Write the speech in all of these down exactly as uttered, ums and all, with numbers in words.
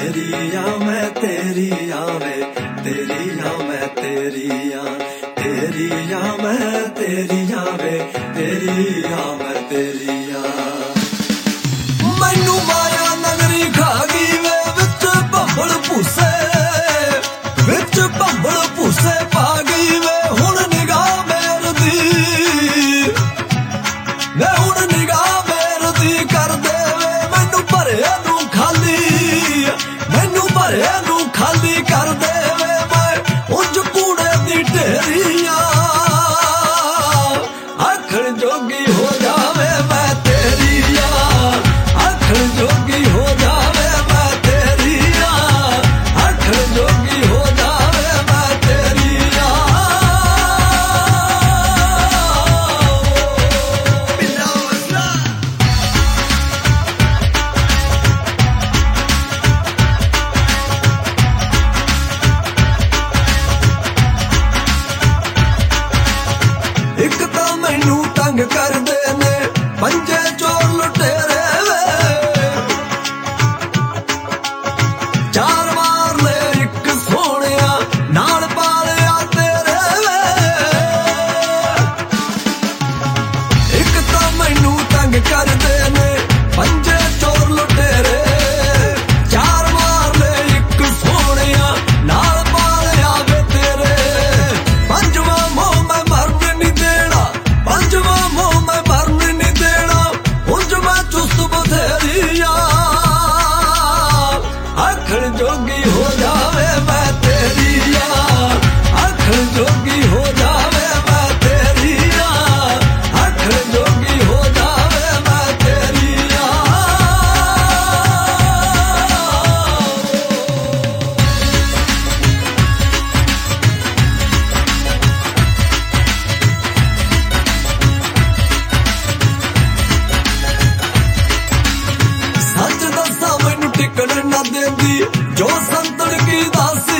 तेरिया मैं तेरिया वे तेरिया मैं तेरिया तेरिया मैं तेरिया वे तेरिया मैं तेरिया मैनू माया नगरी खा गई वे विच भंबल भूसे विच भंबल भूसे पा गई वे हुण निगाह मेर दी वे हुण निगाह मेर दी कर दे वे मैनू भरे नू खाली मैनू भरे नू खाली कर दे वे मैं उंज कूड़े दी ढेरियां आखण जोगी हो जावे मैं तेरिया आखण जोगी हो जावे मैं तेरिया आखण जोगी हो जावे मैं तेरिया एक तां मैनू तंग करदे ने पंजे चोर लुटेरे वे चार मार ले एक सोहणिया नाल पालिया तेरे वे एक तां मैनू तंग करदे ने पंजे चोर लुटेरे चार मार ले एक सोहणिया नाल पालिया वे तेरे पंजवा मोह मैं मरन नहीं देना पंजवा मोह मैं मरन नहीं देना उंज मैं चुस्त बथेरिया आखण जोगी हो जावे मैं तेरिया आखण जोगी हो जावे मैं तेरिया आखण जोगी हो जावे मैं तेरिया सच दसा मैनू टिकण ना देंदी जो संतन की दासी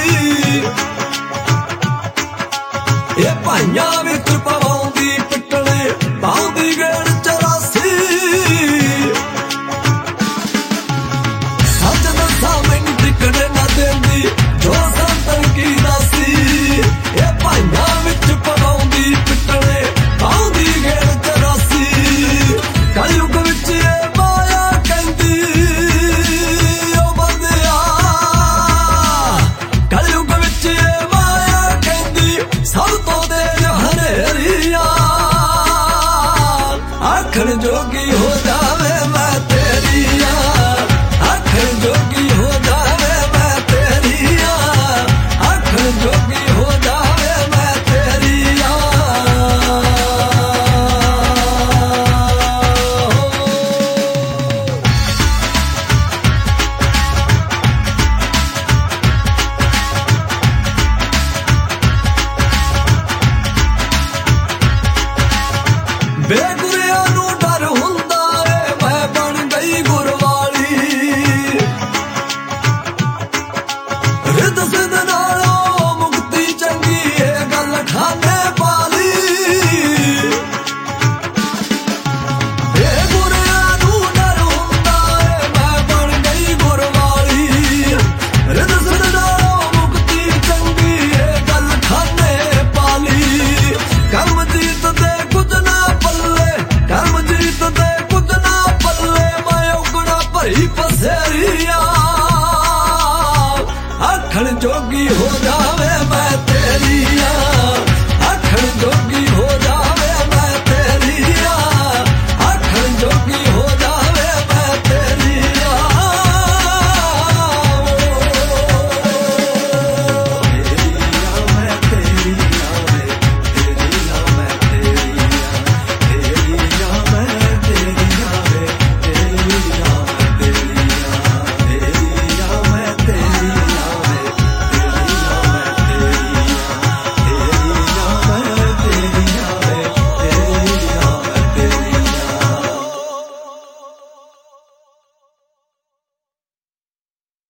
ये भाइयां विच पवाउंदी पिटणे पाउंदी गेड़ चौरासी सच दसा मैनू टिकण ना देंदी जो संतन की दासी ये भाइयां विच पवाउंदी पिटणे पाउंदी गेड़ चौरासी कलयुग विच ये माया कहंदी ओ बंदिया कलयुग विच ये माया कहंदी सब तो दे हनेरिया आखण जोगी हो जा